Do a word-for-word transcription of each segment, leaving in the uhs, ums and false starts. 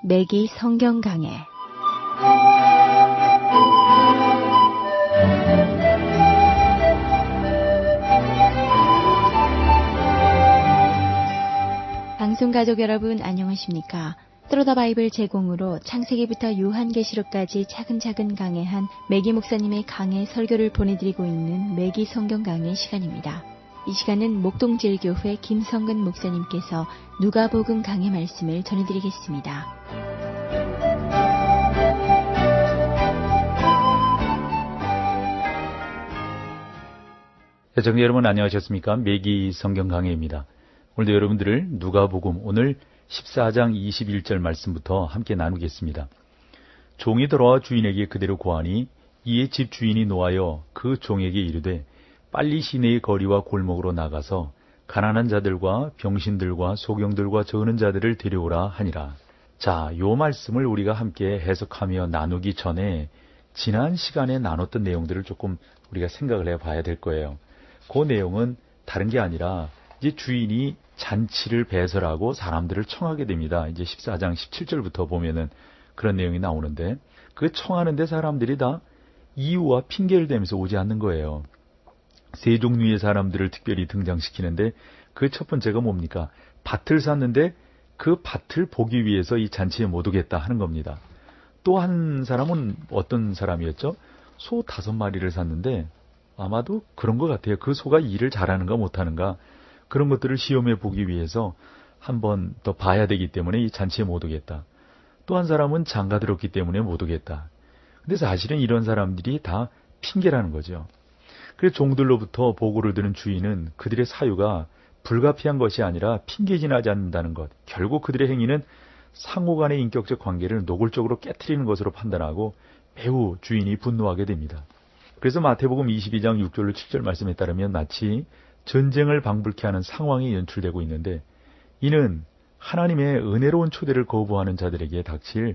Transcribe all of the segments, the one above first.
매기 성경 강해. 방송 가족 여러분 안녕하십니까? 트로더 바이블 제공으로 창세기부터 요한계시록까지 차근차근 강해한 매기 목사님의 강해 설교를 보내드리고 있는 매기 성경 강해 시간입니다. 이 시간은 목동제일교회 김성근 목사님께서 누가복음 강해 말씀을 전해드리겠습니다. 시청자 여러분 안녕하셨습니까? 매기 성경 강해입니다. 오늘도 여러분들을 누가복음 오늘 십사 장 이십일 절 말씀부터 함께 나누겠습니다. 종이 돌아와 주인에게 그대로 고하니 이에 집 주인이 노하여 그 종에게 이르되 빨리 시내의 거리와 골목으로 나가서 가난한 자들과 병신들과 소경들과 저으는 자들을 데려오라 하니라. 자, 요 말씀을 우리가 함께 해석하며 나누기 전에 지난 시간에 나눴던 내용들을 조금 우리가 생각을 해봐야 될 거예요. 그 내용은 다른 게 아니라 이제 주인이 잔치를 배설하고 사람들을 청하게 됩니다. 이제 십사 장 십칠 절부터 보면은 그런 내용이 나오는데 그 청하는데 사람들이 다 이유와 핑계를 대면서 오지 않는 거예요. 세 종류의 사람들을 특별히 등장시키는데 그 첫 번째가 뭡니까? 밭을 샀는데 그 밭을 보기 위해서 이 잔치에 못 오겠다 하는 겁니다. 또 한 사람은 어떤 사람이었죠? 소 다섯 마리를 샀는데 아마도 그런 것 같아요. 그 소가 일을 잘하는가 못하는가 그런 것들을 시험해 보기 위해서 한 번 더 봐야 되기 때문에 이 잔치에 못 오겠다. 또 한 사람은 장가 들었기 때문에 못 오겠다. 근데 사실은 이런 사람들이 다 핑계라는 거죠. 그래서 종들로부터 보고를 들은 주인은 그들의 사유가 불가피한 것이 아니라 핑계진하지 않는다는 것, 결국 그들의 행위는 상호 간의 인격적 관계를 노골적으로 깨트리는 것으로 판단하고 매우 주인이 분노하게 됩니다. 그래서 마태복음 이십이 장 육 절로 칠 절 말씀에 따르면 마치 전쟁을 방불케 하는 상황이 연출되고 있는데 이는 하나님의 은혜로운 초대를 거부하는 자들에게 닥칠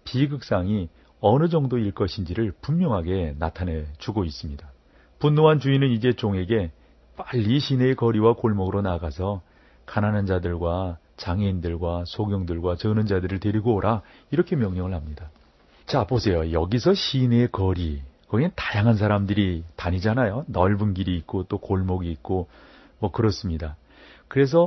비극상이 어느 정도일 것인지를 분명하게 나타내 주고 있습니다. 분노한 주인은 이제 종에게 빨리 시내의 거리와 골목으로 나가서 가난한 자들과 장애인들과 소경들과 저는 자들을 데리고 오라 이렇게 명령을 합니다. 자 보세요. 여기서 시내의 거리 거기는 다양한 사람들이 다니잖아요. 넓은 길이 있고 또 골목이 있고 뭐 그렇습니다. 그래서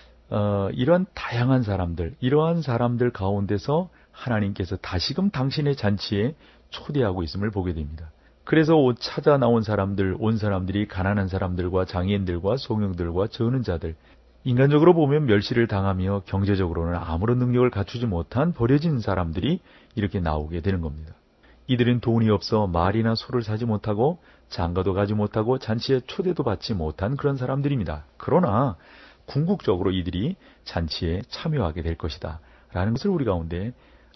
어, 이런 다양한 사람들, 이러한 사람들 가운데서 하나님께서 다시금 당신의 잔치에 초대하고 있음을 보게 됩니다. 그래서 찾아 나온 사람들, 온 사람들이 가난한 사람들과 장애인들과 소경들과 저는 자들, 인간적으로 보면 멸시를 당하며 경제적으로는 아무런 능력을 갖추지 못한 버려진 사람들이 이렇게 나오게 되는 겁니다. 이들은 돈이 없어 말이나 소를 사지 못하고 장가도 가지 못하고 잔치에 초대도 받지 못한 그런 사람들입니다. 그러나 궁극적으로 이들이 잔치에 참여하게 될 것이다 라는 것을 우리 가운데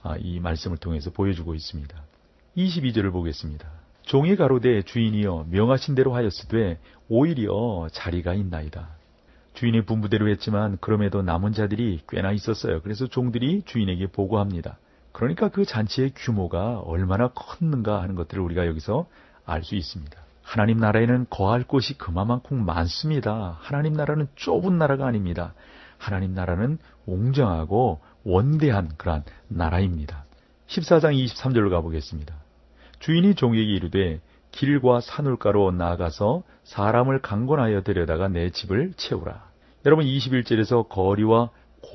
이 말씀을 통해서 보여주고 있습니다. 이십이 절을 보겠습니다. 종이 가로되 주인이여 명하신 대로 하였으되 오히려 자리가 있나이다. 주인의 분부대로 했지만 그럼에도 남은 자들이 꽤나 있었어요. 그래서 종들이 주인에게 보고합니다. 그러니까 그 잔치의 규모가 얼마나 컸는가 하는 것들을 우리가 여기서 알 수 있습니다. 하나님 나라에는 거할 곳이 그만큼 많습니다. 하나님 나라는 좁은 나라가 아닙니다. 하나님 나라는 웅장하고 원대한 그러한 나라입니다. 십사 장 이십삼 절로 가보겠습니다. 주인이 종에게 이르되 길과 산울가로 나아가서 사람을 강권하여 데려다가 내 집을 채우라. 여러분 이십일 절에서 거리와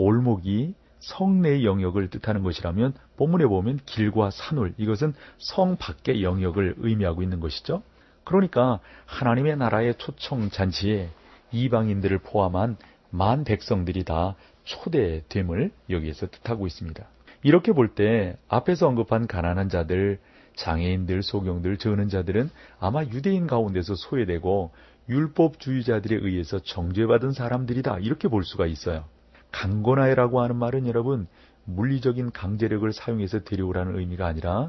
골목이 성내의 영역을 뜻하는 것이라면 본문에 보면 길과 산울, 이것은 성 밖의 영역을 의미하고 있는 것이죠. 그러니까 하나님의 나라의 초청 잔치에 이방인들을 포함한 만 백성들이 다 초대됨을 여기에서 뜻하고 있습니다. 이렇게 볼 때 앞에서 언급한 가난한 자들, 장애인들, 소경들, 저는 자들은 아마 유대인 가운데서 소외되고 율법주의자들에 의해서 정죄받은 사람들이다 이렇게 볼 수가 있어요. 강권하여라고 하는 말은 여러분 물리적인 강제력을 사용해서 데려오라는 의미가 아니라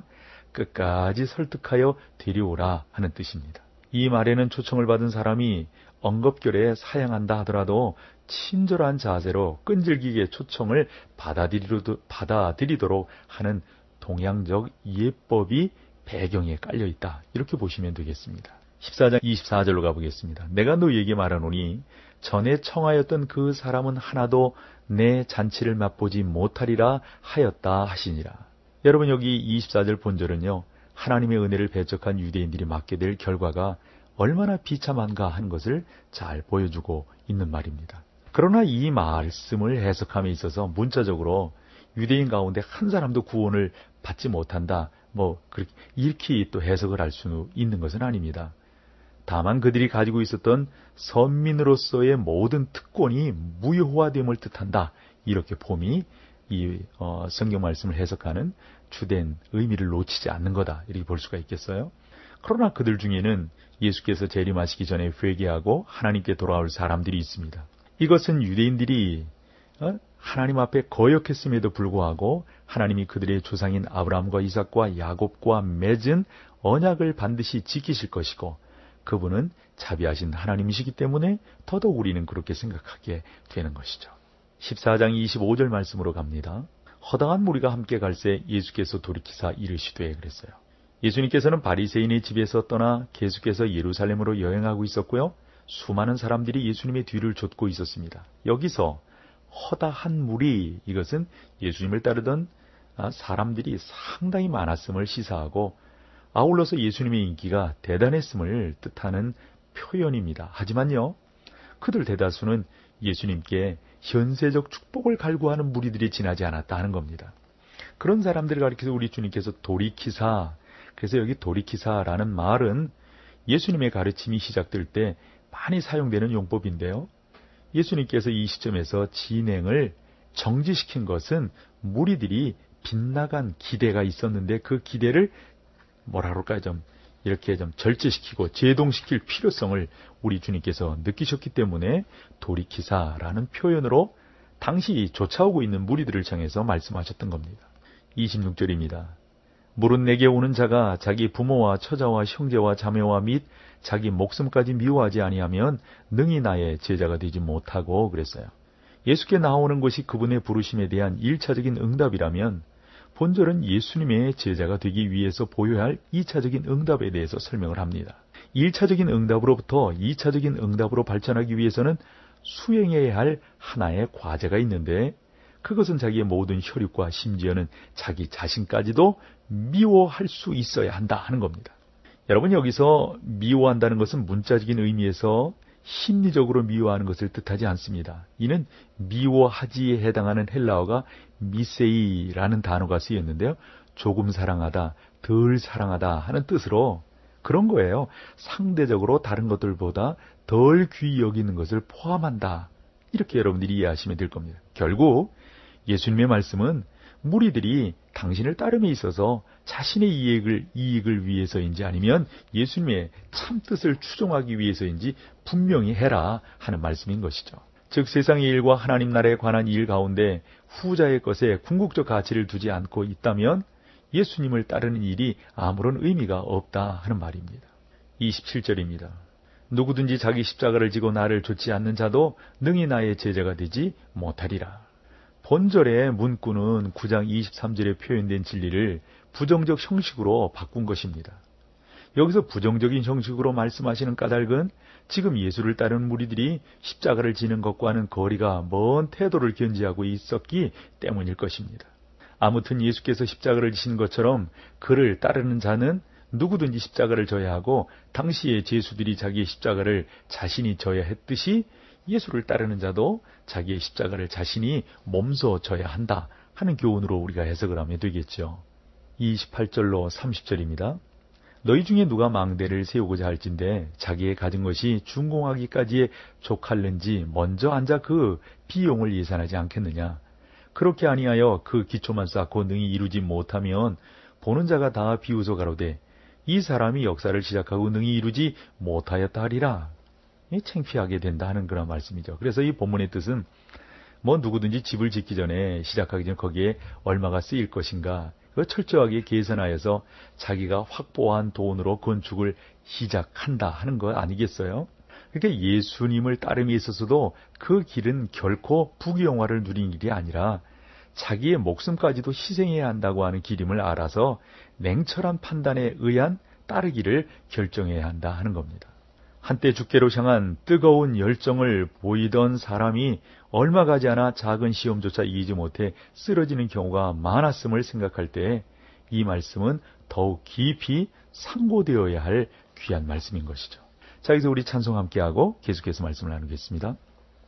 끝까지 설득하여 데려오라 하는 뜻입니다. 이 말에는 초청을 받은 사람이 언급결에 사양한다 하더라도 친절한 자세로 끈질기게 초청을 받아들이도록 하는 동양적 예법이 배경에 깔려있다 이렇게 보시면 되겠습니다. 십사 장 이십사 절로 가보겠습니다. 내가 너희에게 말하노니 전에 청하였던 그 사람은 하나도 내 잔치를 맛보지 못하리라 하였다 하시니라. 여러분, 여기 이십사 절 본절은요, 하나님의 은혜를 배척한 유대인들이 맞게 될 결과가 얼마나 비참한가 하는 것을 잘 보여주고 있는 말입니다. 그러나 이 말씀을 해석함에 있어서 문자적으로 유대인 가운데 한 사람도 구원을 받지 못한다, 뭐 그렇게 이렇게 또 해석을 할 수 있는 것은 아닙니다. 다만 그들이 가지고 있었던 선민으로서의 모든 특권이 무효화됨을 뜻한다, 이렇게 폼이 이 어, 성경 말씀을 해석하는 주된 의미를 놓치지 않는 거다, 이렇게 볼 수가 있겠어요. 그러나 그들 중에는 예수께서 재림하시기 전에 회개하고 하나님께 돌아올 사람들이 있습니다. 이것은 유대인들이 어? 하나님 앞에 거역했음에도 불구하고 하나님이 그들의 조상인 아브라함과 이삭과 야곱과 맺은 언약을 반드시 지키실 것이고, 그분은 자비하신 하나님이시기 때문에 더더욱 우리는 그렇게 생각하게 되는 것이죠. 십사 장 이십오 절 말씀으로 갑니다. 허당한 무리가 함께 갈새 예수께서 돌이키사 이르시되, 그랬어요. 예수님께서는 바리새인의 집에서 떠나 계속해서 예루살렘으로 여행하고 있었고요. 수많은 사람들이 예수님의 뒤를 쫓고 있었습니다. 여기서 허다한 무리, 이것은 예수님을 따르던 사람들이 상당히 많았음을 시사하고 아울러서 예수님의 인기가 대단했음을 뜻하는 표현입니다. 하지만요, 그들 대다수는 예수님께 현세적 축복을 갈구하는 무리들이 지나지 않았다 하는 겁니다. 그런 사람들을 가리켜서 우리 주님께서 돌이키사, 그래서 여기 돌이키사라는 말은 예수님의 가르침이 시작될 때 많이 사용되는 용법인데요. 예수님께서 이 시점에서 진행을 정지시킨 것은 무리들이 빗나간 기대가 있었는데 그 기대를 뭐라 그럴까요? 좀 이렇게 좀 절제시키고 제동시킬 필요성을 우리 주님께서 느끼셨기 때문에 돌이키사라는 표현으로 당시 쫓아오고 있는 무리들을 향해서 말씀하셨던 겁니다. 이십육 절입니다. 물은 내게 오는 자가 자기 부모와 처자와 형제와 자매와 및 자기 목숨까지 미워하지 아니하면 능히 나의 제자가 되지 못하고, 그랬어요. 예수께 나오는 것이 그분의 부르심에 대한 일차적인 응답이라면 본절은 예수님의 제자가 되기 위해서 보여야 할 이차적인 응답에 대해서 설명을 합니다. 일차적인 응답으로부터 이차적인 응답으로 발전하기 위해서는 수행해야 할 하나의 과제가 있는데, 그것은 자기의 모든 혈육과 심지어는 자기 자신까지도 미워할 수 있어야 한다 하는 겁니다. 여러분, 여기서 미워한다는 것은 문자적인 의미에서 심리적으로 미워하는 것을 뜻하지 않습니다. 이는 미워하지에 해당하는 헬라어가 미세이라는 단어가 쓰였는데요. 조금 사랑하다, 덜 사랑하다 하는 뜻으로 그런 거예요. 상대적으로 다른 것들보다 덜 귀히 여기는 것을 포함한다, 이렇게 여러분들이 이해하시면 될 겁니다. 결국 예수님의 말씀은 무리들이 당신을 따름에 있어서 자신의 이익을, 이익을 위해서인지 아니면 예수님의 참뜻을 추종하기 위해서인지 분명히 해라 하는 말씀인 것이죠. 즉 세상의 일과 하나님 나라에 관한 일 가운데 후자의 것에 궁극적 가치를 두지 않고 있다면 예수님을 따르는 일이 아무런 의미가 없다 하는 말입니다. 이십칠 절입니다. 누구든지 자기 십자가를 지고 나를 좇지 않는 자도 능히 나의 제자가 되지 못하리라. 본절의 문구는 구 장 이십삼 절에 표현된 진리를 부정적 형식으로 바꾼 것입니다. 여기서 부정적인 형식으로 말씀하시는 까닭은 지금 예수를 따르는 무리들이 십자가를 지는 것과는 거리가 먼 태도를 견지하고 있었기 때문일 것입니다. 아무튼 예수께서 십자가를 지신 것처럼 그를 따르는 자는 누구든지 십자가를 져야 하고, 당시의 제수들이 자기의 십자가를 자신이 져야 했듯이 예수를 따르는 자도 자기의 십자가를 자신이 몸소 져야 한다 하는 교훈으로 우리가 해석을 하면 되겠죠. 이십팔 절로 삼십 절입니다. 너희 중에 누가 망대를 세우고자 할진대 자기의 가진 것이 준공하기까지에 족할는지 먼저 앉아 그 비용을 예산하지 않겠느냐. 그렇게 아니하여 그 기초만 쌓고 능히 이루지 못하면 보는 자가 다 비웃어 가로되 이 사람이 역사를 시작하고 능히 이루지 못하였다 하리라. 창피하게 된다 하는 그런 말씀이죠. 그래서 이 본문의 뜻은 뭐 누구든지 집을 짓기 전에 시작하기 전에 거기에 얼마가 쓰일 것인가 그걸 철저하게 계산하여서 자기가 확보한 돈으로 건축을 시작한다 하는 거 아니겠어요? 그러니까 예수님을 따름에 있어서도 그 길은 결코 부귀영화를 누린 길이 아니라 자기의 목숨까지도 희생해야 한다고 하는 길임을 알아서 냉철한 판단에 의한 따르기를 결정해야 한다 하는 겁니다. 한때 주께로 향한 뜨거운 열정을 보이던 사람이 얼마 가지 않아 작은 시험조차 이기지 못해 쓰러지는 경우가 많았음을 생각할 때 이 말씀은 더욱 깊이 상고되어야 할 귀한 말씀인 것이죠. 자, 여기서 우리 찬송 함께하고 계속해서 말씀을 나누겠습니다.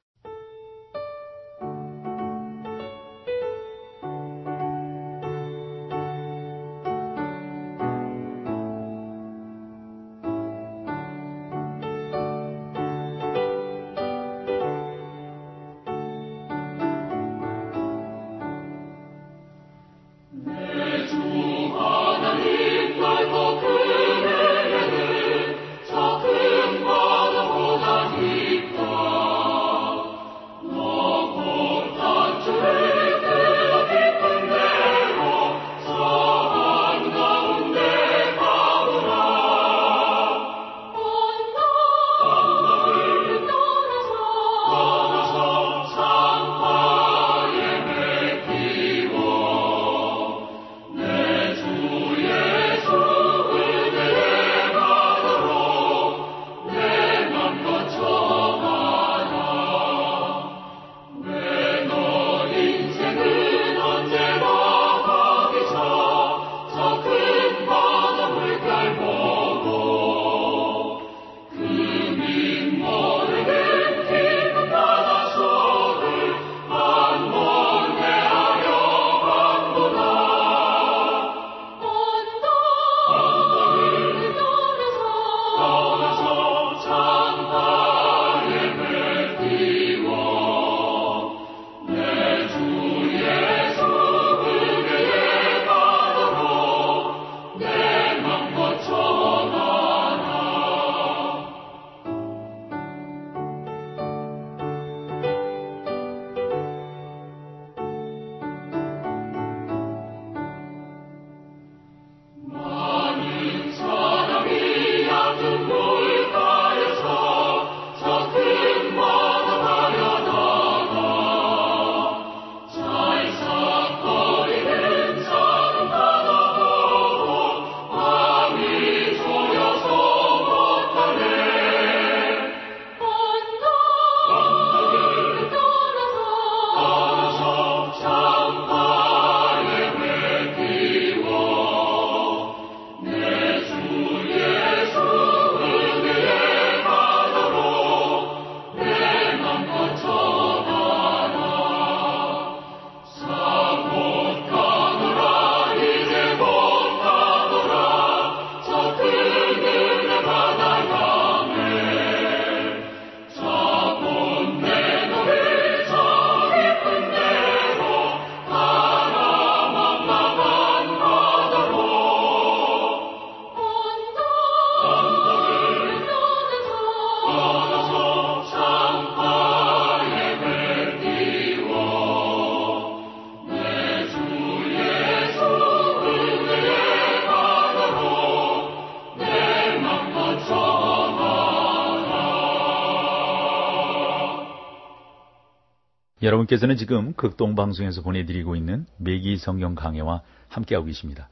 여러분께서는 지금 극동방송에서 보내드리고 있는 매기 성경 강해와 함께하고 계십니다.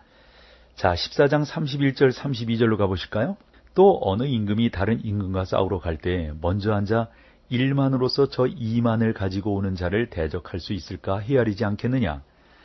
자, 십사 장 삼십일 절 삼십이 절로 가보실까요? 또 어느 임금이 다른 임금과 싸우러 갈 때 먼저 앉아 일만으로서 저 이만을 가지고 오는 자를 대적할 수 있을까 헤아리지 않겠느냐?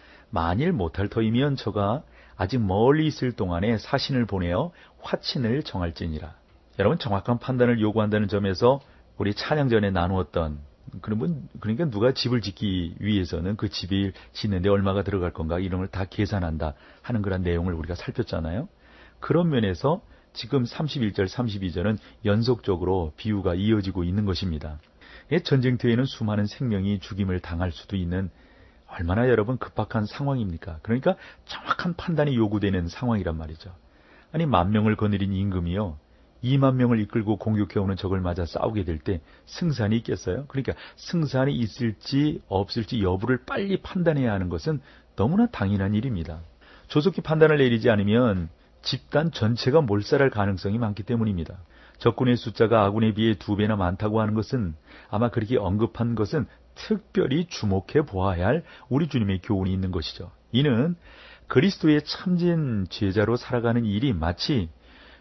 만일 못할 터이면 저가 아직 멀리 있을 동안에 사신을 보내어 화친을 정할지니라. 여러분, 정확한 판단을 요구한다는 점에서 우리 찬양 전에 나누었던, 그러면 그러니까 누가 집을 짓기 위해서는 그 집을 짓는데 얼마가 들어갈 건가 이런 걸 다 계산한다 하는 그런 내용을 우리가 살폈잖아요. 그런 면에서 지금 삼십일 절 삼십이 절은 연속적으로 비유가 이어지고 있는 것입니다. 전쟁터에는 수많은 생명이 죽임을 당할 수도 있는 얼마나 여러분 급박한 상황입니까? 그러니까 정확한 판단이 요구되는 상황이란 말이죠. 아니, 만 명을 거느린 임금이요, 이만 명을 이끌고 공격해오는 적을 맞아 싸우게 될 때 승산이 있겠어요? 그러니까 승산이 있을지 없을지 여부를 빨리 판단해야 하는 것은 너무나 당연한 일입니다. 조속히 판단을 내리지 않으면 집단 전체가 몰살할 가능성이 많기 때문입니다. 적군의 숫자가 아군에 비해 두 배나 많다고 하는 것은, 아마 그렇게 언급한 것은 특별히 주목해 보아야 할 우리 주님의 교훈이 있는 것이죠. 이는 그리스도의 참진 제자로 살아가는 일이 마치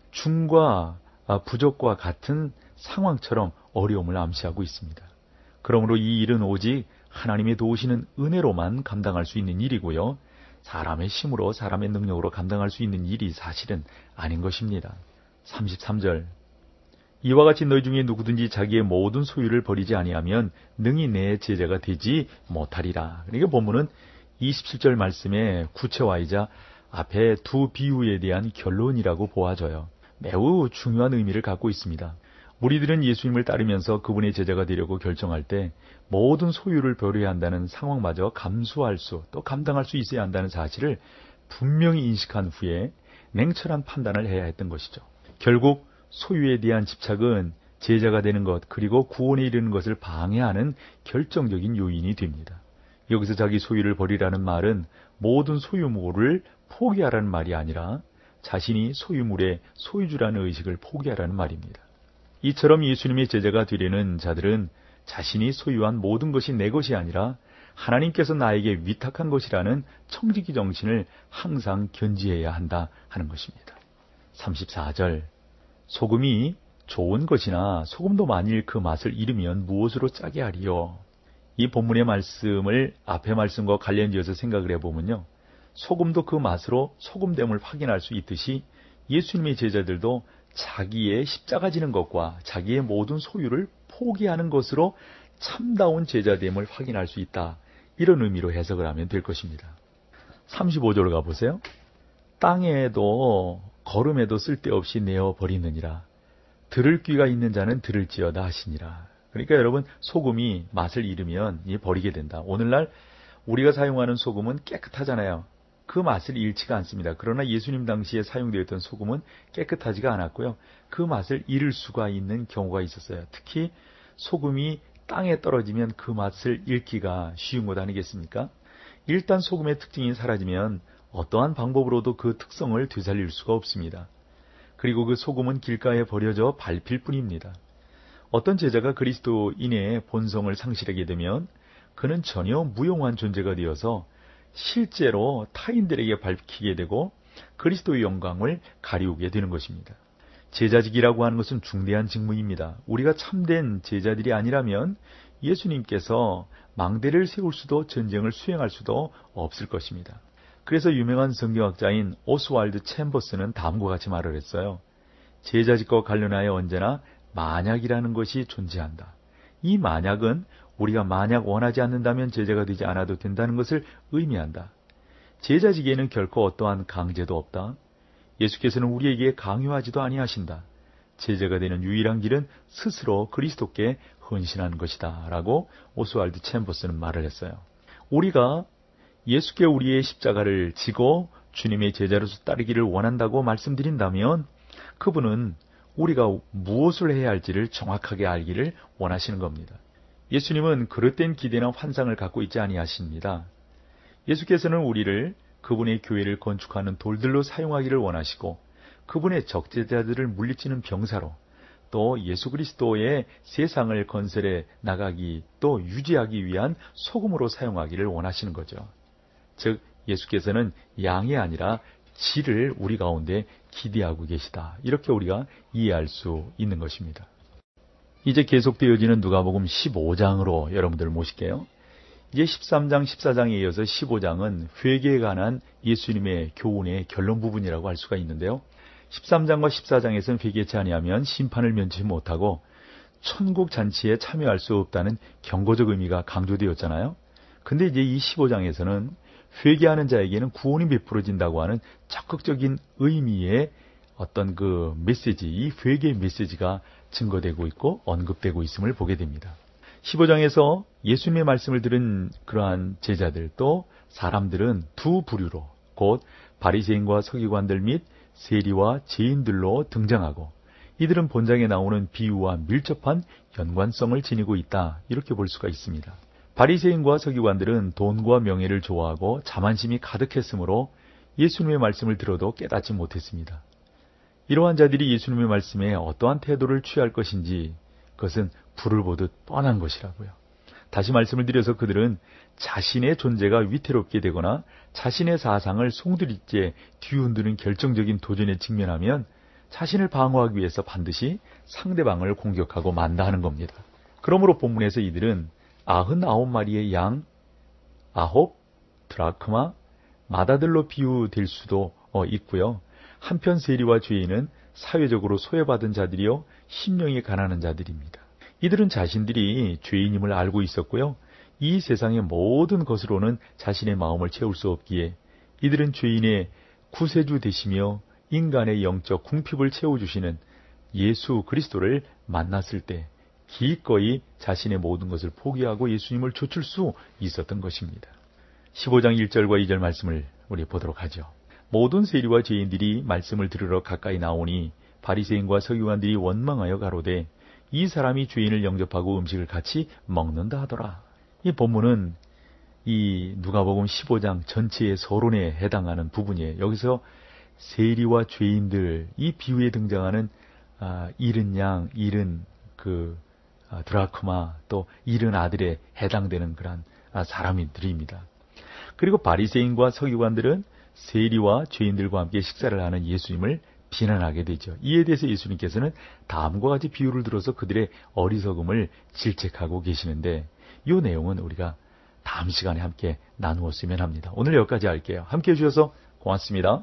중과 부족과 같은 상황처럼 어려움을 암시하고 있습니다. 그러므로 이 일은 오직 하나님의 도우시는 은혜로만 감당할 수 있는 일이고요. 사람의 힘으로 사람의 능력으로 감당할 수 있는 일이 사실은 아닌 것입니다. 삼십삼 절 이와 같이 너희 중에 누구든지 자기의 모든 소유를 버리지 아니하면 능히 내 제자가 되지 못하리라. 그러니까 본문은 이십칠 절 말씀의 구체화이자 앞에 두 비유에 대한 결론이라고 보아져요. 매우 중요한 의미를 갖고 있습니다. 무리들은 예수님을 따르면서 그분의 제자가 되려고 결정할 때 모든 소유를 버려야 한다는 상황마저 감수할 수, 또 감당할 수 있어야 한다는 사실을 분명히 인식한 후에 냉철한 판단을 해야 했던 것이죠. 결국 소유에 대한 집착은 제자가 되는 것, 그리고 구원에 이르는 것을 방해하는 결정적인 요인이 됩니다. 여기서 자기 소유를 버리라는 말은 모든 소유물을 포기하라는 말이 아니라 자신이 소유물의 소유주라는 의식을 포기하라는 말입니다. 이처럼 예수님의 제자가 되려는 자들은 자신이 소유한 모든 것이 내 것이 아니라 하나님께서 나에게 위탁한 것이라는 청지기 정신을 항상 견지해야 한다 하는 것입니다. 삼십사 절 소금이 좋은 것이나 소금도 만일 그 맛을 잃으면 무엇으로 짜게 하리요. 이 본문의 말씀을 앞의 말씀과 관련지어서 생각을 해보면요. 소금도 그 맛으로 소금됨을 확인할 수 있듯이 예수님의 제자들도 자기의 십자가 지는 것과 자기의 모든 소유를 포기하는 것으로 참다운 제자됨을 확인할 수 있다. 이런 의미로 해석을 하면 될 것입니다. 삼십오 절 가보세요. 땅에도 걸음에도 쓸데없이 내어버리느니라. 들을 귀가 있는 자는 들을지어다 하시니라. 그러니까 여러분, 소금이 맛을 잃으면 버리게 된다. 오늘날 우리가 사용하는 소금은 깨끗하잖아요. 그 맛을 잃지가 않습니다. 그러나 예수님 당시에 사용되었던 소금은 깨끗하지가 않았고요. 그 맛을 잃을 수가 있는 경우가 있었어요. 특히 소금이 땅에 떨어지면 그 맛을 잃기가 쉬운 것 아니겠습니까? 일단 소금의 특징이 사라지면 어떠한 방법으로도 그 특성을 되살릴 수가 없습니다. 그리고 그 소금은 길가에 버려져 밟힐 뿐입니다. 어떤 제자가 그리스도인의 본성을 상실하게 되면 그는 전혀 무용한 존재가 되어서 실제로 타인들에게 밝히게 되고 그리스도의 영광을 가리우게 되는 것입니다. 제자직이라고 하는 것은 중대한 직무입니다. 우리가 참된 제자들이 아니라면 예수님께서 망대를 세울 수도 전쟁을 수행할 수도 없을 것입니다. 그래서 유명한 성경학자인 오스왈드 챔버스는 다음과 같이 말을 했어요. 제자직과 관련하여 언제나 만약이라는 것이 존재한다. 이 만약은 우리가 만약 원하지 않는다면 제자가 되지 않아도 된다는 것을 의미한다. 제자직에는 결코 어떠한 강제도 없다. 예수께서는 우리에게 강요하지도 아니하신다. 제자가 되는 유일한 길은 스스로 그리스도께 헌신하는 것이다. 라고 오스왈드 챔버스는 말을 했어요. 우리가 예수께 우리의 십자가를 지고 주님의 제자로서 따르기를 원한다고 말씀드린다면 그분은 우리가 무엇을 해야 할지를 정확하게 알기를 원하시는 겁니다. 예수님은 그릇된 기대나 환상을 갖고 있지 아니하십니다. 예수께서는 우리를 그분의 교회를 건축하는 돌들로 사용하기를 원하시고 그분의 적제자들을 물리치는 병사로 또 예수 그리스도의 세상을 건설해 나가기 또 유지하기 위한 소금으로 사용하기를 원하시는 거죠. 즉 예수께서는 양이 아니라 질을 우리 가운데 기대하고 계시다. 이렇게 우리가 이해할 수 있는 것입니다. 이제 계속되어지는 누가복음 십오 장으로 여러분들을 모실게요. 이제 십삼 장, 십사 장에 이어서 십오 장은 회개에 관한 예수님의 교훈의 결론 부분이라고 할 수가 있는데요. 십삼 장과 십사 장에서는 회개치 아니하면 심판을 면치 못하고 천국 잔치에 참여할 수 없다는 경고적 의미가 강조되었잖아요. 근데 이제 이 십오 장에서는 회개하는 자에게는 구원이 베풀어진다고 하는 적극적인 의미의 어떤 그 메시지, 이 회개의 메시지가 증거되고 있고 언급되고 있음을 보게 됩니다. 십오 장에서 예수님의 말씀을 들은 그러한 제자들 또 사람들은 두 부류로 곧 바리새인과 서기관들 및 세리와 죄인들로 등장하고 이들은 본장에 나오는 비유와 밀접한 연관성을 지니고 있다. 이렇게 볼 수가 있습니다. 바리새인과 서기관들은 돈과 명예를 좋아하고 자만심이 가득했으므로 예수님의 말씀을 들어도 깨닫지 못했습니다. 이러한 자들이 예수님의 말씀에 어떠한 태도를 취할 것인지 그것은 불을 보듯 뻔한 것이라고요. 다시 말씀을 드려서 그들은 자신의 존재가 위태롭게 되거나 자신의 사상을 송두리째 뒤흔드는 결정적인 도전에 직면하면 자신을 방어하기 위해서 반드시 상대방을 공격하고 만다하는 겁니다. 그러므로 본문에서 이들은 아흔아홉 마리의 양, 아홉 드라크마, 마다들로 비유될 수도 있고요. 한편 세리와 죄인은 사회적으로 소외받은 자들이요, 심령이 가난한 자들입니다. 이들은 자신들이 죄인임을 알고 있었고요. 이 세상의 모든 것으로는 자신의 마음을 채울 수 없기에 이들은 죄인의 구세주 되시며 인간의 영적 궁핍을 채워주시는 예수 그리스도를 만났을 때 기꺼이 자신의 모든 것을 포기하고 예수님을 좇을 수 있었던 것입니다. 십오 장 일 절과 이 절 말씀을 우리 보도록 하죠. 모든 세리와 죄인들이 말씀을 들으러 가까이 나오니 바리새인과 서기관들이 원망하여 가로되 이 사람이 죄인을 영접하고 음식을 같이 먹는다 하더라. 이 본문은 이 누가복음 십오 장 전체의 서론에 해당하는 부분이에요. 여기서 세리와 죄인들, 이 비유에 등장하는 아, 잃은 양, 잃은 그 아, 드라크마, 또 잃은 아들에 해당되는 그런 아, 사람들입니다. 그리고 바리새인과 서기관들은 세리와 죄인들과 함께 식사를 하는 예수님을 비난하게 되죠. 이에 대해서 예수님께서는 다음과 같이 비유를 들어서 그들의 어리석음을 질책하고 계시는데 이 내용은 우리가 다음 시간에 함께 나누었으면 합니다. 오늘 여기까지 할게요. 함께 해주셔서 고맙습니다.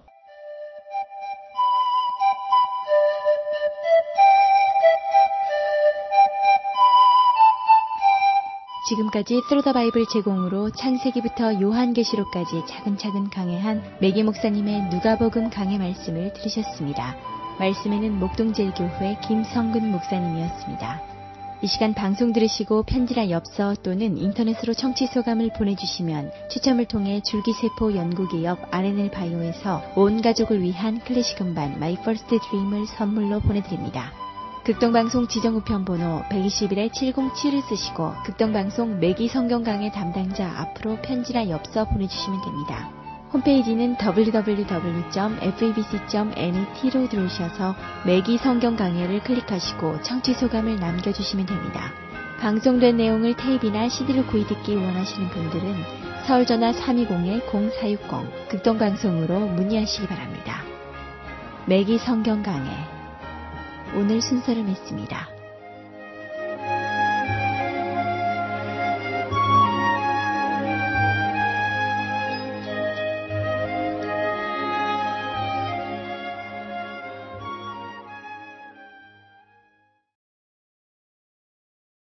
지금까지 스루 더 바이블 제공으로 창세기부터 요한계시록까지 차근차근 강해한 매기 목사님의 누가복음 강해 말씀을 들으셨습니다. 말씀에는 목동제일교회 김성근 목사님이었습니다. 이 시간 방송 들으시고 편지나 엽서 또는 인터넷으로 청취 소감을 보내주시면 추첨을 통해 줄기세포 연구기업 알엔엘 바이오에서 온 가족을 위한 클래식 음반 My First Dream을 선물로 보내드립니다. 극동방송 지정우편 번호 백이십일 칠공칠을 쓰시고 극동방송 매기 성경 강해 담당자 앞으로 편지나 엽서 보내주시면 됩니다. 홈페이지는 더블유 더블유 더블유 점 에프이비씨 점 넷으로 들어오셔서 매기 성경 강해를 클릭하시고 청취 소감을 남겨주시면 됩니다. 방송된 내용을 테이프나 씨디로 구입 듣기 원하시는 분들은 서울전화 삼이공 공사육공 극동방송으로 문의하시기 바랍니다. 매기 성경 강해 오늘 순서를 맺습니다.